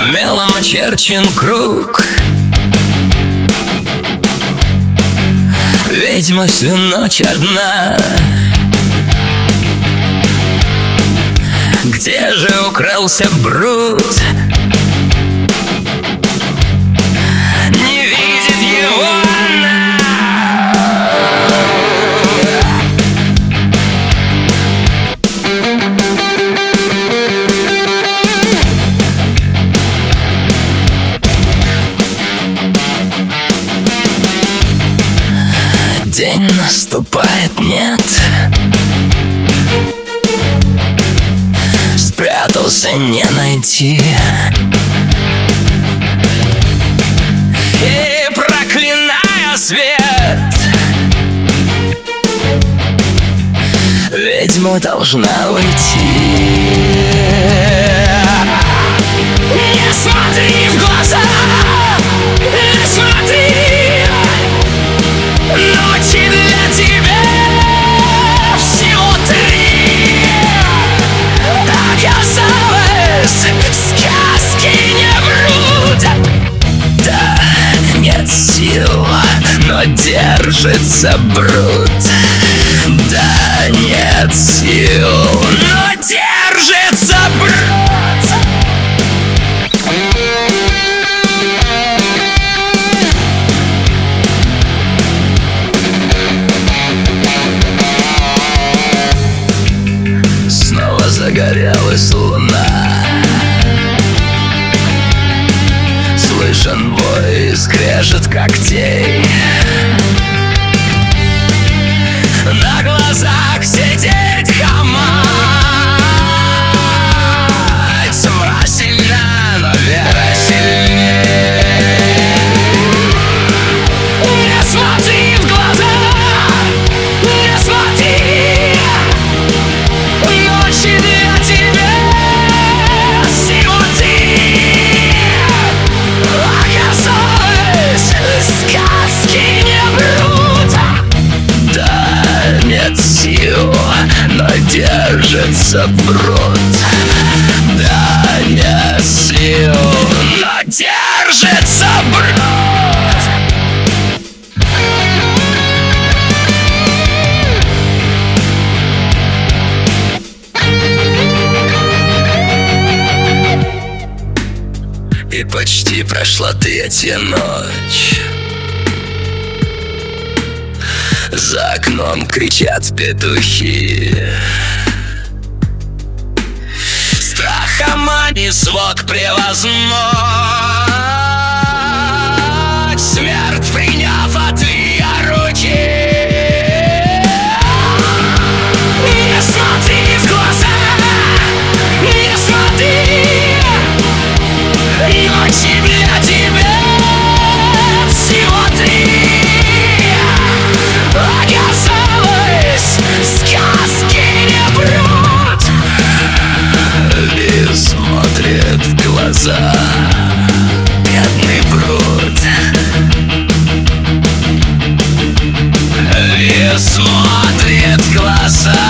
Мелом очерчен круг. Ведьма всю ночь одна. Где же укрылся Брут? Не видит его она. День наступает, нет. Спрятался, не найти. И проклиная свет, ведьма должна уйти. Не смотри в глаза, не смотри. Ночи для тебя всего 3. Оказалось, сказки не врут. Да, нет сил, но держится Брут. Да, нет сил, но держится Брут. Загорелась луна. Слышен бой, скрежет когтей. На глазах сидеть хама. Тьма сильна, но вера сильнее. Не смотри в глаза, не смотри. Ночи для тебя всего 3. Оказалось, сказки не врут. Да, нет сил, но держится Брут. Да, нет сил, но держится Брут. И почти прошла 3-я ночь. За окном кричат петухи. Страхом не смог превозмочь. Смерть приняв от ее руки. Не смотри в глаза, не смотри. Ночи для тебя всего 3. Оказалось, сказки не врут. И смотрит в глаза бедный Брут. И смотрит в глаза